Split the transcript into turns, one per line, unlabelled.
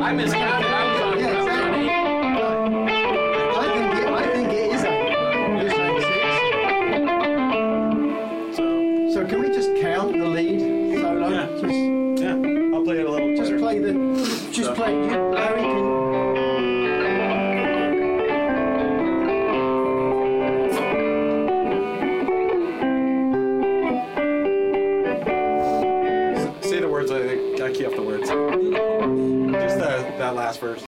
I miscounted. I was on
Yeah, exactly. I think it is 8. You're saying 6. So can we just count the lead solo?
Yeah.
Just
I'll play it a little.
just play the. Just play. Larry can.
Say the words. I key off the words. Just that last verse.